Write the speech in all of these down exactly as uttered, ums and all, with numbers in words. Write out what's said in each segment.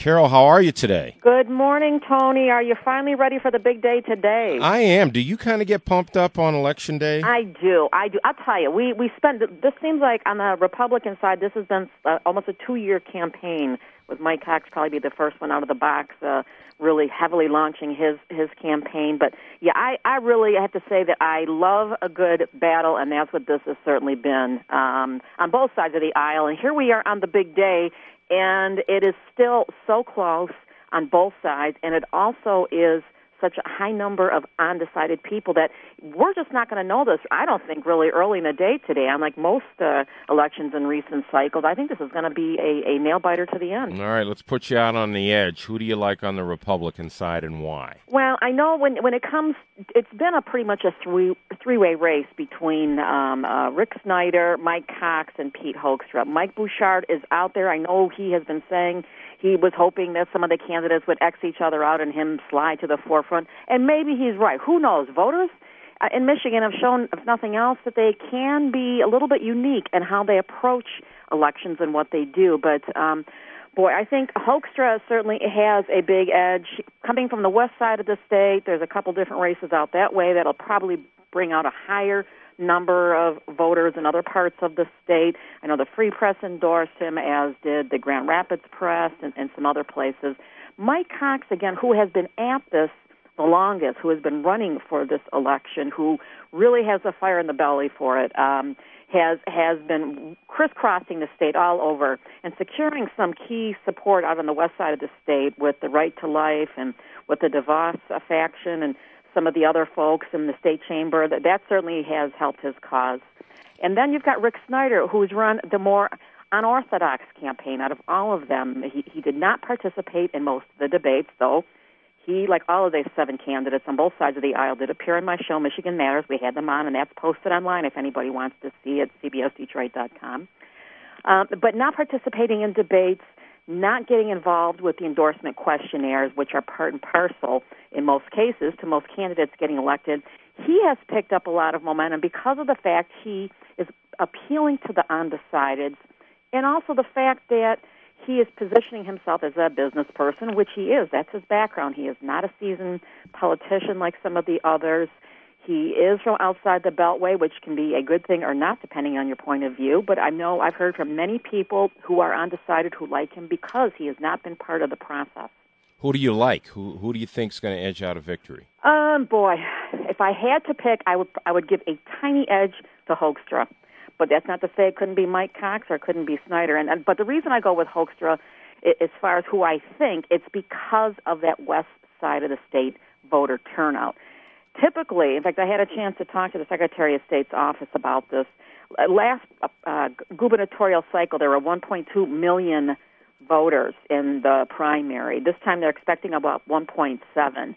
Carol, how are you today? Good morning, Tony. Are you finally ready for the big day today? I am. Do you kind of get pumped up on Election Day? I do. I do. I'll tell you, we, we spent, this seems like on the Republican side, this has been uh, almost a two-year campaign, with Mike Cox probably be the first one out of the box, uh, really heavily launching his, his campaign. But, yeah, I, I really have to say that I love a good battle, and that's what this has certainly been um, on both sides of the aisle. And here we are on the big day, and it is still so close on both sides, and it also is such a high number of undecided people that we're just not going to know this, I don't think, really early in the day today. Unlike most uh, elections in recent cycles, I think this is going to be a, a nail-biter to the end. All right, let's put you out on the edge. Who do you like on the Republican side and why? Well, I know when when it comes, it's been a pretty much a three, three-way race between um, uh, Rick Snyder, Mike Cox, and Pete Hoekstra. Mike Bouchard is out there. I know he has been saying he was hoping that some of the candidates would X each other out and him slide to the forefront. And maybe he's right. Who knows? Voters uh, in Michigan have shown, if nothing else, that they can be a little bit unique in how they approach elections and what they do. But, um, boy, I think Hoekstra certainly has a big edge. Coming from the west side of the state, there's a couple different races out that way that'll probably bring out a higher number of voters in other parts of the state. I know the Free Press endorsed him, as did the Grand Rapids Press and, and some other places. Mike Cox, again, who has been at this the longest, who has been running for this election, who really has a fire in the belly for it, um, has has been crisscrossing the state all over and securing some key support out on the west side of the state with the Right to Life and with the DeVos uh, faction and some of the other folks in the state chamber. That, that certainly has helped his cause. And then you've got Rick Snyder, who's run the more unorthodox campaign out of all of them. He, he did not participate in most of the debates, though. He, like all of these seven candidates on both sides of the aisle, did appear in my show, Michigan Matters. We had them on, and that's posted online if anybody wants to see it, C B S Detroit dot com. Uh, but not participating in debates, not getting involved with the endorsement questionnaires, which are part and parcel, in most cases, to most candidates getting elected. He has picked up a lot of momentum because of the fact he is appealing to the undecideds, and also the fact that he is positioning himself as a business person, which he is. That's his background. He is not a seasoned politician like some of the others. He is from outside the Beltway, which can be a good thing or not, depending on your point of view. But I know I've heard from many people who are undecided who like him because he has not been part of the process. Who do you like? Who who do you think is going to edge out a victory? Um, boy, if I had to pick, I would I would give a tiny edge to Hoekstra. But that's not to say it couldn't be Mike Cox or it couldn't be Snyder. And, and but the reason I go with Hoekstra, as far as who I think, it's because of that west side of the state voter turnout. Typically, in fact, I had a chance to talk to the Secretary of State's office about this. Last uh, gubernatorial cycle, there were one point two million voters in the primary. This time they're expecting about one point seven.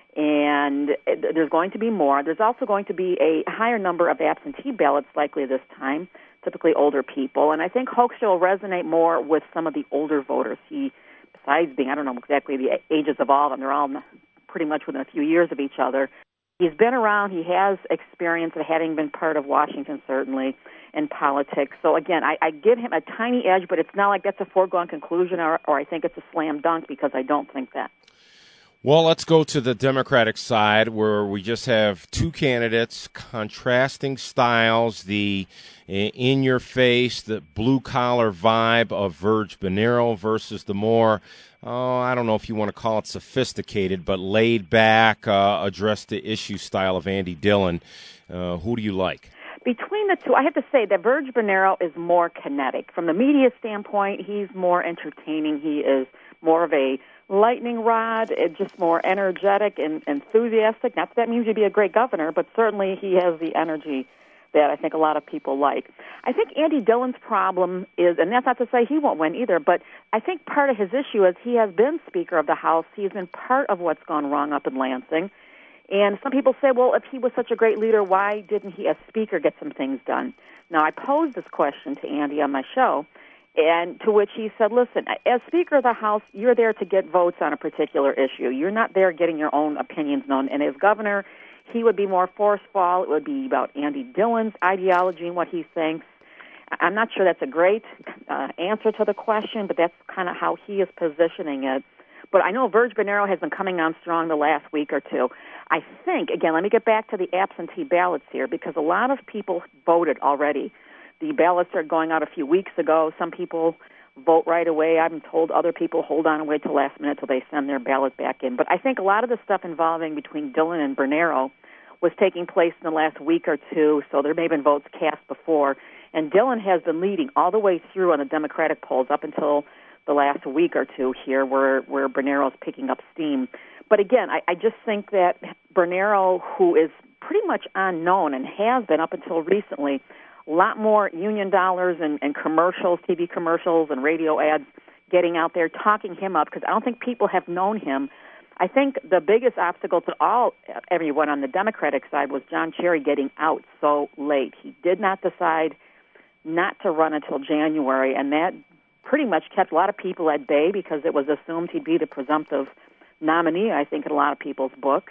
And there's going to be more. There's also going to be a higher number of absentee ballots likely this time, typically older people. And I think Hoekstra will resonate more with some of the older voters. He, besides being, I don't know exactly the ages of all of them, they're all pretty much within a few years of each other. He's been around. He has experience of having been part of Washington, certainly, in politics. So, again, I, I give him a tiny edge, but it's not like that's a foregone conclusion or, or I think it's a slam dunk because I don't think that. Well, let's go to the Democratic side where we just have two candidates, contrasting styles, the in-your-face, the blue-collar vibe of Verge Bonero versus the more, oh, I don't know if you want to call it sophisticated, but laid-back, uh, address-the-issue style of Andy Dillon. Uh, who do you like? Between the two, I have to say that Verge Bonero is more kinetic. From the media standpoint, he's more entertaining. He is more of a lightning rod, just more energetic and enthusiastic. Not that that means you'd be a great governor, but certainly he has the energy that I think a lot of people like. I think Andy Dillon's problem is, and that's not to say he won't win either, but I think part of his issue is he has been Speaker of the House. He's been part of what's gone wrong up in Lansing. And some people say, well, if he was such a great leader, why didn't he, as Speaker, get some things done? Now, I posed this question to Andy on my show, and to which he said, listen, as Speaker of the House, you're there to get votes on a particular issue. You're not there getting your own opinions known. And as governor, he would be more forceful. It would be about Andy Dillon's ideology and what he thinks. I'm not sure that's a great uh, answer to the question, but that's kind of how he is positioning it. But I know Virg Bernero has been coming on strong the last week or two. I think, again, let me get back to the absentee ballots here, because a lot of people voted already. The ballots are going out a few weeks ago. Some people vote right away. I'm told other people hold on and wait till last minute till they send their ballot back in. But I think a lot of the stuff involving between Dillon and Bernero was taking place in the last week or two, so there may have been votes cast before. And Dillon has been leading all the way through on the Democratic polls up until the last week or two here, where, where Bernero is picking up steam. But again, I, I just think that Bernero, who is pretty much unknown and has been up until recently, a lot more union dollars and, and commercials, T V commercials and radio ads getting out there, talking him up, because I don't think people have known him. I think the biggest obstacle to all everyone on the Democratic side was John Cherry getting out so late. He did not decide not to run until January, and that pretty much kept a lot of people at bay because it was assumed he'd be the presumptive nominee, I think, in a lot of people's books.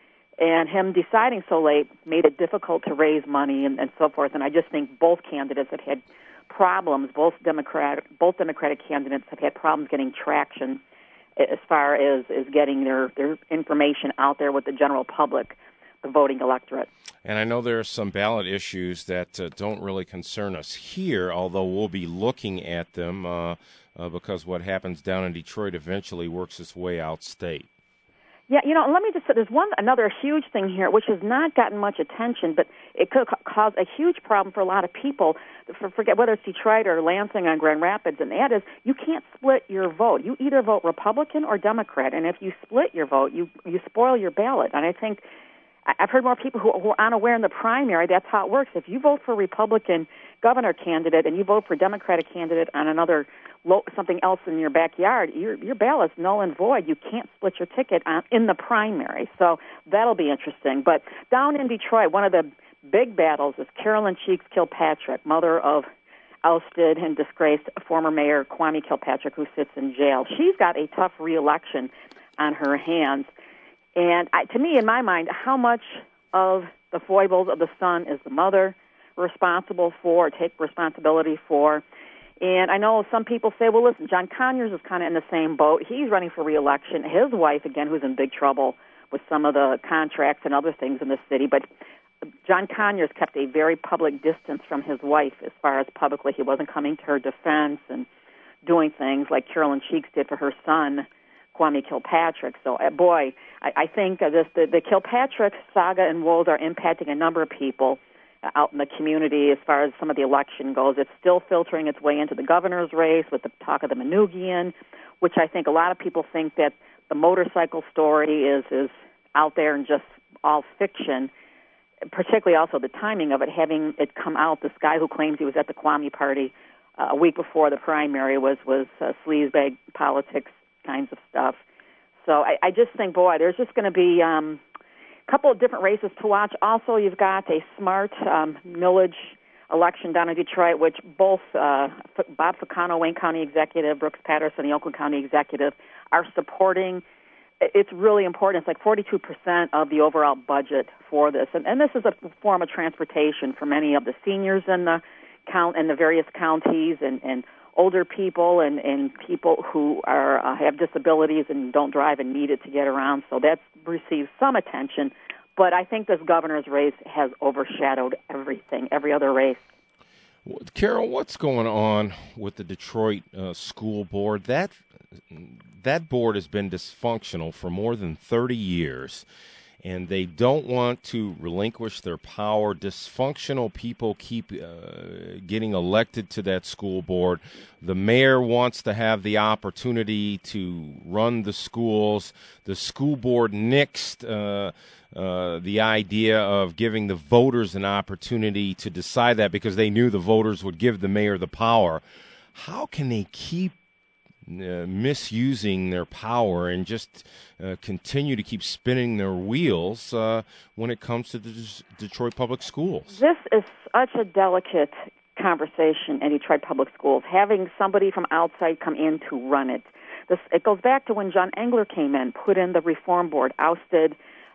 And him deciding so late made it difficult to raise money and, and so forth. And I just think both candidates have had problems. Both Democrat, both Democratic candidates have had problems getting traction as far as, as getting their, their information out there with the general public, the voting electorate. And I know there are some ballot issues that uh, don't really concern us here, although we'll be looking at them uh, uh, because what happens down in Detroit eventually works its way out state. Yeah, you know, let me just say, there's one another huge thing here, which has not gotten much attention, but it could ca- cause a huge problem for a lot of people. For, forget whether it's Detroit or Lansing or Grand Rapids, and that is you can't split your vote. You either vote Republican or Democrat, and if you split your vote, you you spoil your ballot. And I think I've heard more people who, who are unaware in the primary. That's how it works. If you vote for Republican governor candidate and you vote for Democratic candidate on another lo- something else in your backyard, your your ballot's null and void. You can't split your ticket on, in the primary. So that'll be interesting. But down in Detroit, one of the big battles is Carolyn Cheeks Kilpatrick, mother of ousted and disgraced former Mayor Kwame Kilpatrick, who sits in jail. She's got a tough re-election on her hands. And I, to me, in my mind, how much of the foibles of the son is the mother responsible for, take responsibility for? And I know some people say, well, listen, John Conyers is kind of in the same boat. He's running for re-election. His wife, again, who's in big trouble with some of the contracts and other things in the city. But John Conyers kept a very public distance from his wife as far as publicly. He wasn't coming to her defense and doing things like Carolyn Cheeks did for her son, Kwame Kilpatrick. So, uh, boy, I, I think uh, this, the, the Kilpatrick saga and woes are impacting a number of people uh, out in the community as far as some of the election goes. It's still filtering its way into the governor's race with the talk of the Manoogian, which I think a lot of people think that the motorcycle story is, is out there and just all fiction, particularly also the timing of it, having it come out. This guy who claims he was at the Kwame party uh, a week before the primary was, was uh, sleazebag politics kinds of stuff. So I, I just think, boy, there's just going to be um, a couple of different races to watch. Also, you've got a smart um, millage election down in Detroit, which both uh, Bob Ficano, Wayne County Executive, Brooks Patterson, the Oakland County Executive, are supporting. It's really important. It's like forty-two percent of the overall budget for this. And, and this is a form of transportation for many of the seniors in the count in the various counties and, and older people and, and people who are uh, have disabilities and don't drive and need it to get around. So that's received some attention. But I think this governor's race has overshadowed everything, every other race. Carol, what's going on with the Detroit uh, school board? That that board has been dysfunctional for more than thirty years, and they don't want to relinquish their power. Dysfunctional people keep uh, getting elected to that school board. The mayor wants to have the opportunity to run the schools. The school board nixed uh, uh, the idea of giving the voters an opportunity to decide that because they knew the voters would give the mayor the power. How can they keep Uh, misusing their power and just uh, continue to keep spinning their wheels uh, when it comes to the D- Detroit Public Schools? This is such a delicate conversation in Detroit Public Schools, having somebody from outside come in to run it. This, it goes back to when John Engler came in, put in the reform board, ousted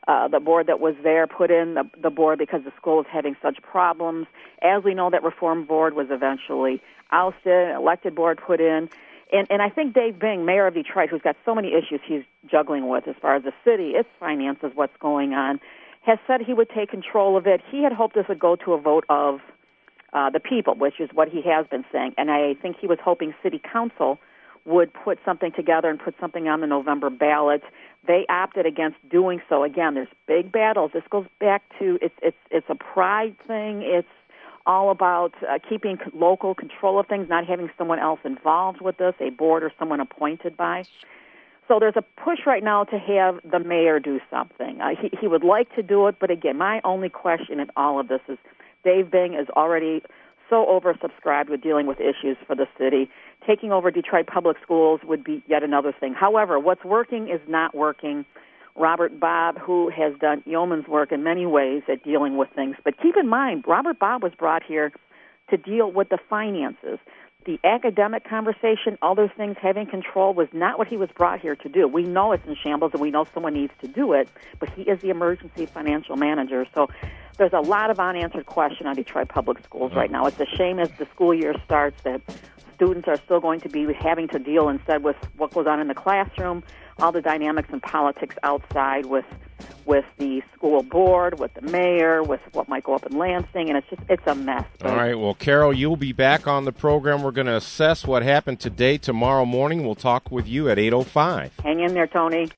uh, the board that was there put in the, the board because the school was having such problems. As we know, that reform board was eventually ousted, an elected board put in. And, and I think Dave Bing, mayor of Detroit, who's got so many issues he's juggling with as far as the city, its finances, what's going on, has said he would take control of it. He had hoped this would go to a vote of uh, the people, which is what he has been saying. And I think he was hoping city council would put something together and put something on the November ballot. They opted against doing so. Again, there's big battles. This goes back to it's it's it's a pride thing. It's all about uh, keeping local control of things, not having someone else involved with this, a board or someone appointed by. So there's a push right now to have the mayor do something. Uh, he, he would like to do it, but again, my only question in all of this is Dave Bing is already so oversubscribed with dealing with issues for the city. Taking over Detroit Public Schools would be yet another thing. However, what's working is not working. Robert Bobb, who has done yeoman's work in many ways at dealing with things. But keep in mind, Robert Bobb was brought here to deal with the finances. The academic conversation, other things, having control was not what he was brought here to do. We know it's in shambles and we know someone needs to do it, but he is the emergency financial manager. So there's a lot of unanswered question on Detroit Public Schools right now. It's a shame as the school year starts that students are still going to be having to deal instead with what goes on in the classroom, all the dynamics and politics outside with with the school board, with the mayor, with what might go up in Lansing, and it's just it's a mess. All right, well, Carol, you'll be back on the program. We're going to assess what happened today. Tomorrow morning, we'll talk with you at eight oh five. Hang in there, Tony.